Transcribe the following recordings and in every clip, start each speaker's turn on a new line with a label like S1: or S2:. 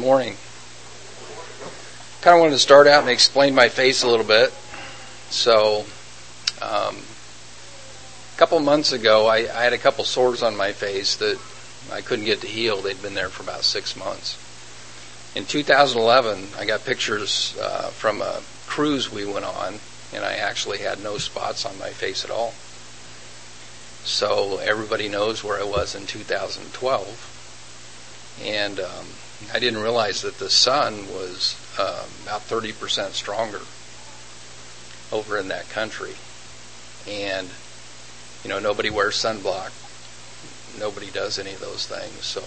S1: morning. Kind of wanted to start out and explain my face a little bit. So, a couple months ago, I had a couple sores on my face that I couldn't get to heal. They'd been there for about 6 months. In 2011, I got pictures from a cruise we went on, and I actually had no spots on my face at all. So everybody knows where I was in 2012. And I didn't realize that the sun was about 30% stronger over in that country. And, nobody wears sunblock. Nobody does any of those things. So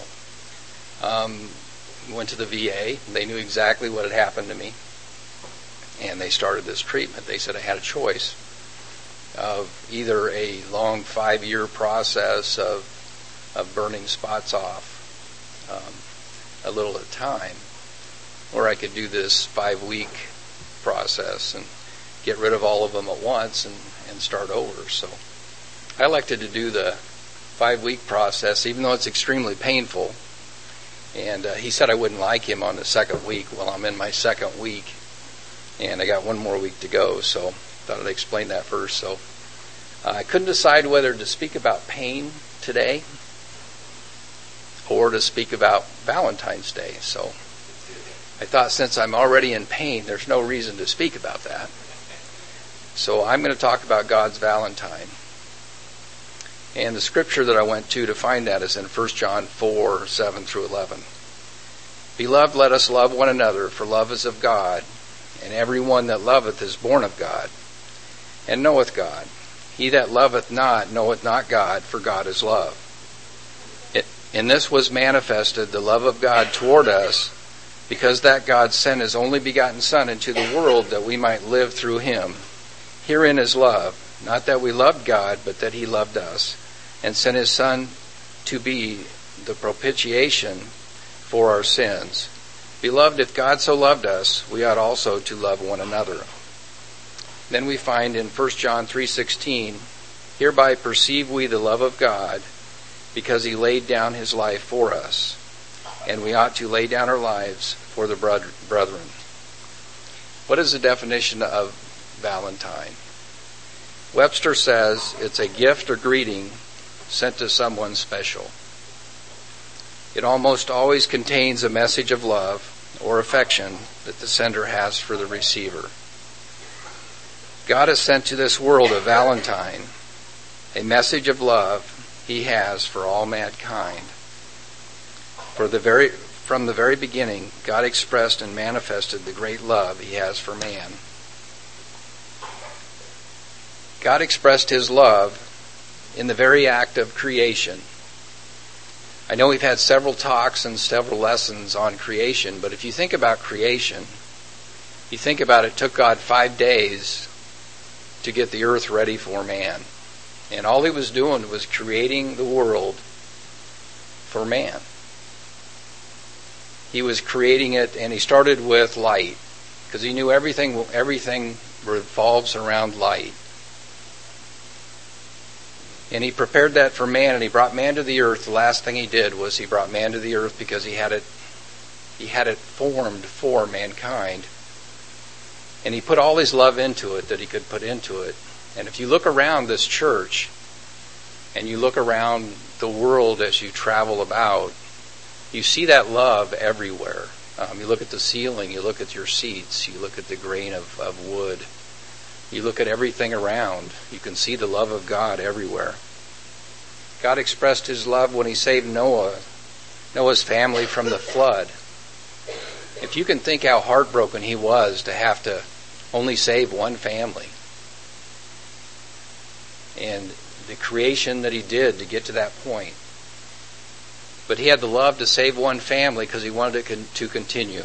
S1: went to the VA. They knew exactly what had happened to me. And they started this treatment. They said I had a choice of either a long 5-year process of burning spots off a little at a time, or I could do this 5-week process and get rid of all of them at once and start over. So I elected to do the 5-week process, even though it's extremely painful. And he said I wouldn't like him on the second week. Well, I'm in my second week, and I got 1 more week to go, so thought I'd explain that first. So I couldn't decide whether to speak about pain today or to speak about Valentine's Day. So I thought since I'm already in pain, there's no reason to speak about that. So I'm going to talk about God's Valentine. And the scripture that I went to find that is in 1 John 4, 7 through 11. Beloved, let us love one another, for love is of God, and every one that loveth is born of God, and knoweth God. He that loveth not knoweth not God, for God is love. In this was manifested the love of God toward us, because that God sent his only begotten Son into the world that we might live through him. Herein is love, not that we loved God, but that he loved us, and sent his Son to be the propitiation for our sins. Beloved, if God so loved us, we ought also to love one another. Then we find in 1 John 3:16, hereby perceive we the love of God, because he laid down his life for us, and we ought to lay down our lives for the brethren. What is the definition of Valentine? Webster says it's a gift or greeting sent to someone special. It almost always contains a message of love or affection that the sender has for the receiver. God has sent to this world a Valentine, a message of love he has for all mankind. From the very beginning, God expressed and manifested the great love he has for man. God expressed his love in the very act of creation. I know we've had several talks and several lessons on creation, but if you think about creation, you think about it took God 5 days to get the earth ready for man. And all he was doing was creating the world for man. He was creating it, and he started with light, because he knew everything revolves around light. And he prepared that for man, and he brought man to the earth. The last thing he did was he brought man to the earth because he had it formed for mankind. And he put all his love into it that he could put into it. And if you look around this church, and you look around the world as you travel about, you see that love everywhere. You look at the ceiling, you look at your seats, you look at the grain of wood, you look at everything around. You can see the love of God everywhere. God expressed his love when he saved Noah's family from the flood. If you can think how heartbroken he was to have to only save one family, and the creation that he did to get to that point. But he had the love to save one family because he wanted it to continue.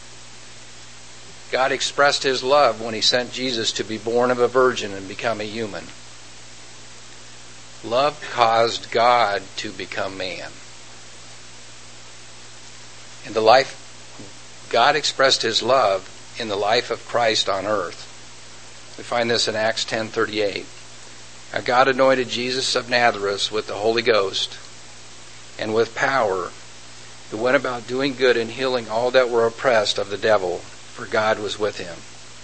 S1: God expressed his love when he sent Jesus to be born of a virgin and become a human. Love caused God to become man. And God expressed his love in the life of Christ on earth. We find this in Acts 10:38. Now God anointed Jesus of Nazareth with the Holy Ghost and with power, who went about doing good and healing all that were oppressed of the devil, for God was with him.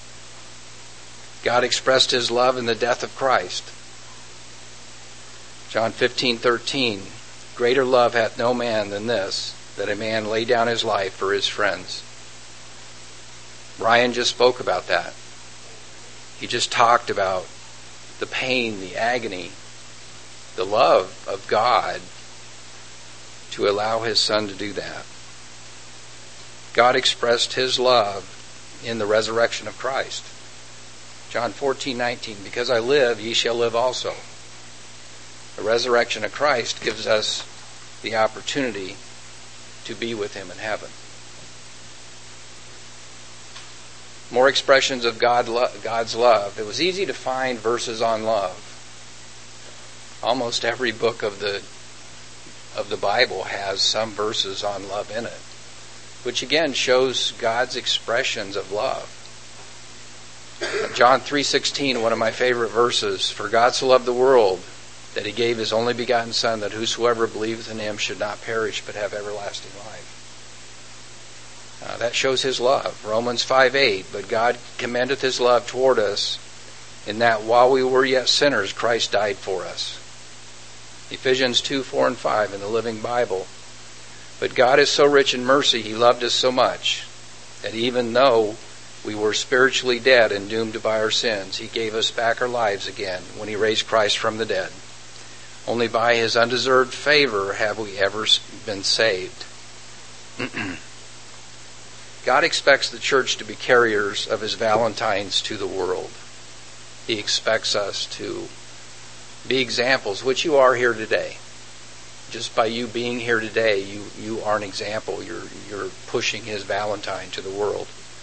S1: God expressed his love in the death of Christ. John 15:13, greater love hath no man than this, that a man lay down his life for his friends. Ryan just spoke about that. He just talked about the pain, the agony, the love of God to allow his Son to do that. God expressed his love in the resurrection of Christ. John 14:19, because I live, ye shall live also. The resurrection of Christ gives us the opportunity to be with him in heaven. More expressions of God's love. It was easy to find verses on love. Almost every book of the Bible has some verses on love in it, which again shows God's expressions of love. John 3:16, one of my favorite verses, for God so loved the world that he gave his only begotten Son, that whosoever believeth in him should not perish but have everlasting life. That shows his love. Romans 5:8, but God commendeth his love toward us, in that while we were yet sinners, Christ died for us. Ephesians 2:4 and 5 in the Living Bible. But God is so rich in mercy, he loved us so much, that even though we were spiritually dead and doomed by our sins, he gave us back our lives again when he raised Christ from the dead. Only by his undeserved favor have we ever been saved. God expects the church to be carriers of his Valentines to the world. He expects us to be examples, which you are here today. Just by you being here today, you are an example. You're pushing his Valentine to the world.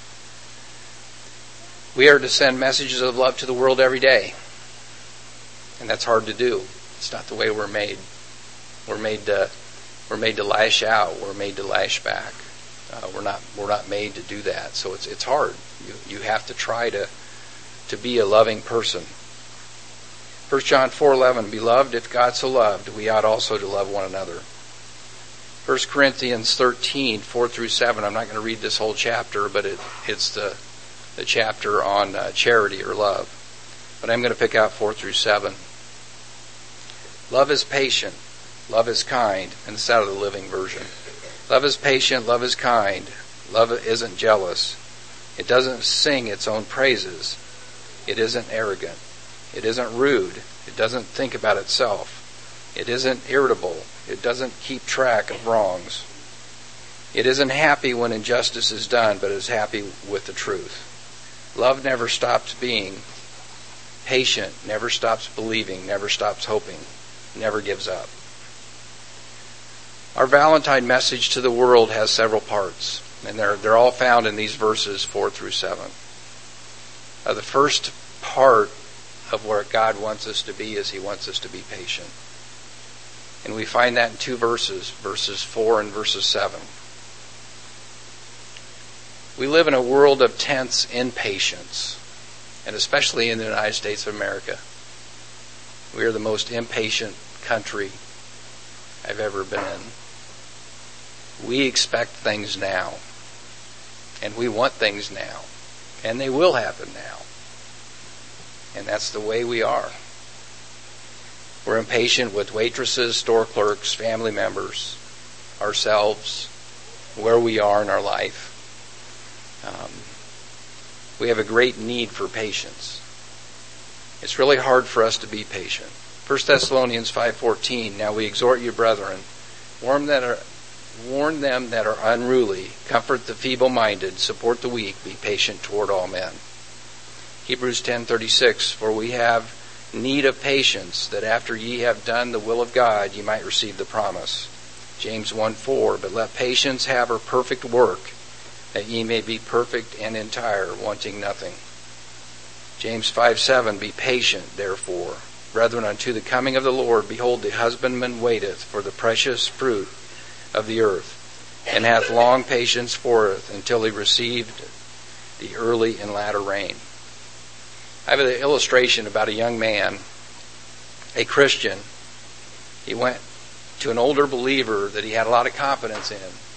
S1: We are to send messages of love to the world every day. And that's hard to do. It's not the way we're made. We're made to lash out. We're made to lash back. We're not made to do that. So it's hard. You have to try to be a loving person. 1 John 4:11, beloved, if God so loved, we ought also to love one another. 1 Corinthians 13, 4 through 7. I'm not going to read this whole chapter, but it's the chapter on charity or love. But I'm going to pick out 4 through 7. Love is patient. Love is kind. And it's out of the Living Version. Love is patient. Love is kind. Love isn't jealous. It doesn't sing its own praises. It isn't arrogant. It isn't rude. It doesn't think about itself. It isn't irritable. It doesn't keep track of wrongs. It isn't happy when injustice is done, but is happy with the truth. Love never stops being patient, never stops believing, never stops hoping, never gives up. Our Valentine message to the world has several parts, and they're all found in these verses 4 through 7. The first part of where God wants us to be is he wants us to be patient. And we find that in two verses 4 and verses 7. We live in a world of tense impatience, and especially in the United States of America. We are the most impatient country I've ever been in. We expect things now, and we want things now, and they will happen now. And that's the way we are. We're impatient with waitresses, store clerks, family members, ourselves, where we are in our life. We have a great need for patience. It's really hard for us to be patient. 1 Thessalonians 5:14, now we exhort you, brethren, warn them that are unruly, comfort the feeble-minded, support the weak, be patient toward all men. Hebrews 10:36, for we have need of patience, that after ye have done the will of God, ye might receive the promise. James 1:4, but let patience have her perfect work, that ye may be perfect and entire, wanting nothing. James 5:7, be patient, therefore, brethren, unto the coming of the Lord. Behold, the husbandman waiteth for the precious fruit of the earth, and hath long patience for it, until he received the early and latter rain. I have an illustration about a young man, a Christian. He went to an older believer that he had a lot of confidence in.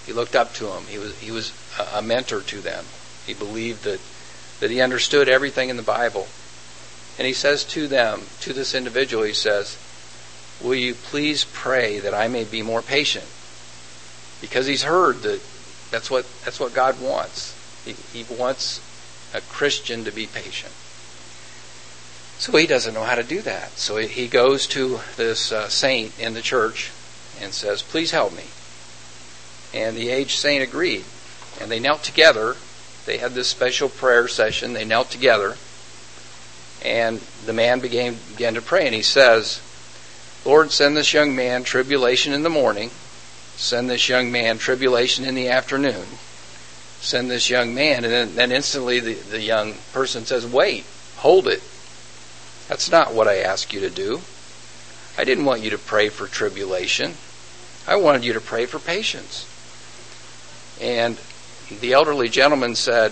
S1: He looked up to him. He was a mentor to them. He believed that he understood everything in the Bible. And he says to them, to this individual, he says, will you please pray that I may be more patient? Because he's heard that that's what God wants. He wants a Christian to be patient. So he doesn't know how to do that. So he goes to this saint in the church and says, please help me. And the aged saint agreed. And they knelt together. They had this special prayer session. They knelt together. And the man began to pray. And he says, Lord, send this young man tribulation in the morning. Send this young man tribulation in the afternoon. Send this young man. And then instantly the young person says, wait, hold it. That's not what I asked you to do. I didn't want you to pray for tribulation. I wanted you to pray for patience. And the elderly gentleman said,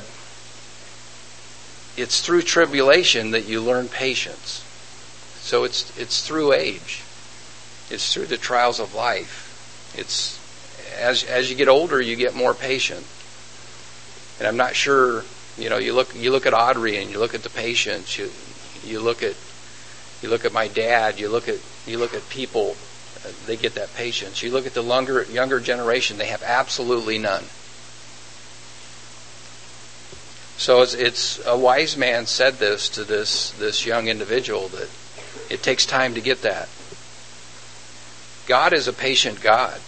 S1: it's through tribulation that you learn patience. So it's through age. It's through the trials of life. It's as you get older, you get more patient. And I'm not sure, you look at Audrey and you look at the patience. You look at my dad. You look at people. They get that patience. You look at the younger generation. They have absolutely none. So it's a wise man said this to this young individual, that it takes time to get that. God is a patient God.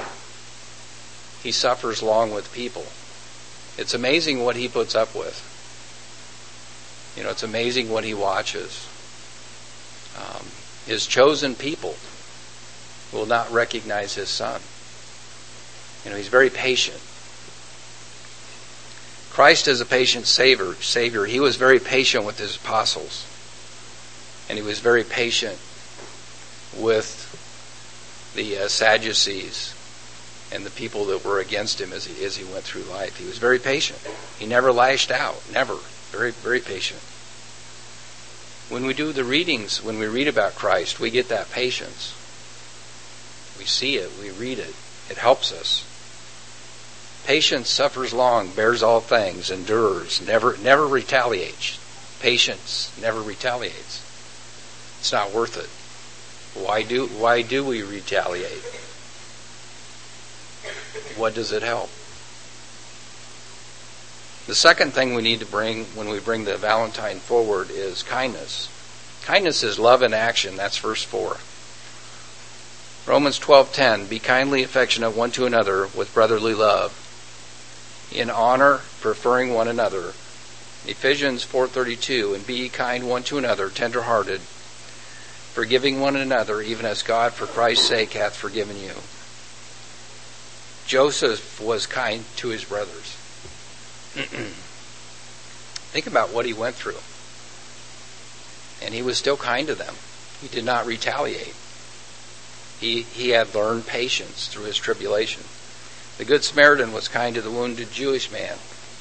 S1: He suffers long with people. It's amazing what he puts up with. It's amazing what he watches. His chosen people will not recognize his son. He's very patient. Christ is a patient Savior. He was very patient with his apostles. And he was very patient with the Sadducees and the people that were against him as he went through life. He was very patient. He never lashed out. Never. Very, very patient. When we do the readings, when we read about Christ, we get that patience. We see it. We read it. It helps us. Patience suffers long, bears all things, endures, never retaliates. Patience never retaliates. It's not worth it. Why do we retaliate? What does it help? The second thing we need to bring when we bring the Valentine forward is kindness. Kindness is love in action. That's verse 4. Romans 12:10, be kindly affectionate one to another with brotherly love, in honor, preferring one another. Ephesians 4:32, and be ye kind one to another, tender-hearted, forgiving one another, even as God for Christ's sake hath forgiven you. Joseph was kind to his brothers. Think about what he went through. And he was still kind to them. He did not retaliate. He had learned patience through his tribulation. The Good Samaritan was kind to the wounded Jewish man.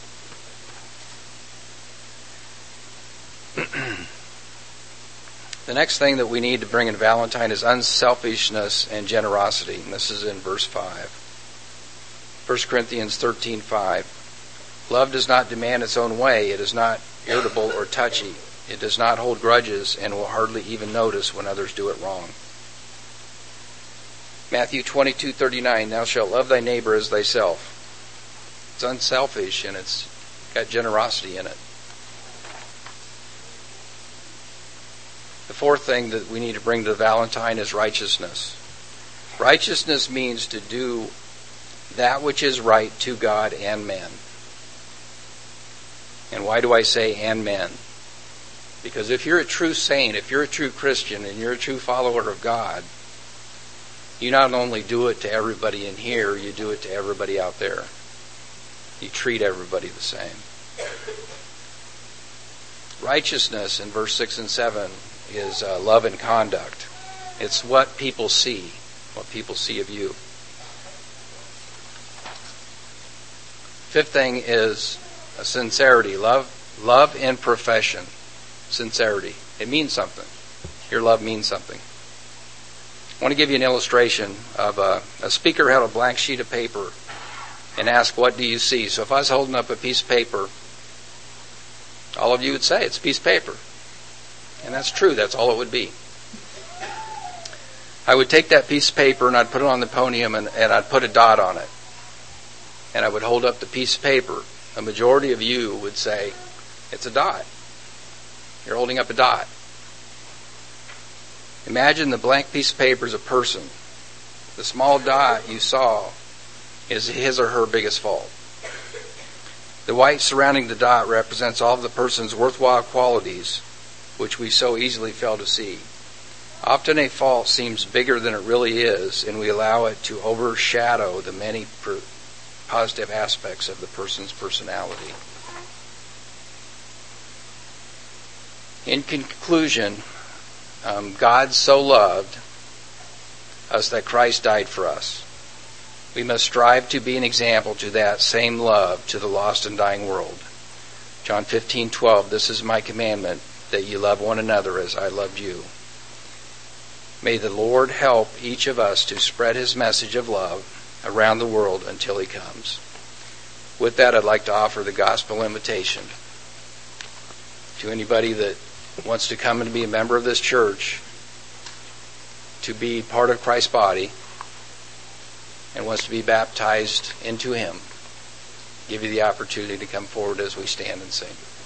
S1: The next thing that we need to bring in Valentine is unselfishness and generosity. And this is in verse 5. 1 Corinthians 13:5. Love does not demand its own way. It is not irritable or touchy. It does not hold grudges and will hardly even notice when others do it wrong. Matthew 22:39, thou shalt love thy neighbor as thyself. It's unselfish and it's got generosity in it. The fourth thing that we need to bring to Valentine is righteousness. Righteousness means to do that which is right to God and men. And why do I say and men? Because if you're a true saint, if you're a true Christian, and you're a true follower of God, you not only do it to everybody in here, you do it to everybody out there. You treat everybody the same. Righteousness in verse 6 and 7 is love and conduct. It's what people see of you. Fifth thing is sincerity. Love in profession. Sincerity. It means something. Your love means something. I want to give you an illustration of a speaker had a blank sheet of paper and ask, what do you see? So if I was holding up a piece of paper, all of you would say, it's a piece of paper. And that's true, that's all it would be. I would take that piece of paper and I'd put it on the podium and I'd put a dot on it. And I would hold up the piece of paper. A majority of you would say, it's a dot. You're holding up a dot. Imagine the blank piece of paper is a person. The small dot you saw is his or her biggest fault. The white surrounding the dot represents all of the person's worthwhile qualities, which we so easily fail to see. Often a fault seems bigger than it really is, and we allow it to overshadow the many positive aspects of the person's personality. In conclusion, God so loved us that Christ died for us. We must strive to be an example to that same love to the lost and dying world. John 15:12, this is my commandment, that you love one another as I loved you. May the Lord help each of us to spread his message of love around the world until he comes. With that, I'd like to offer the gospel invitation to anybody that wants to come and be a member of this church, to be part of Christ's body, and wants to be baptized into him. Give you the opportunity to come forward as we stand and sing.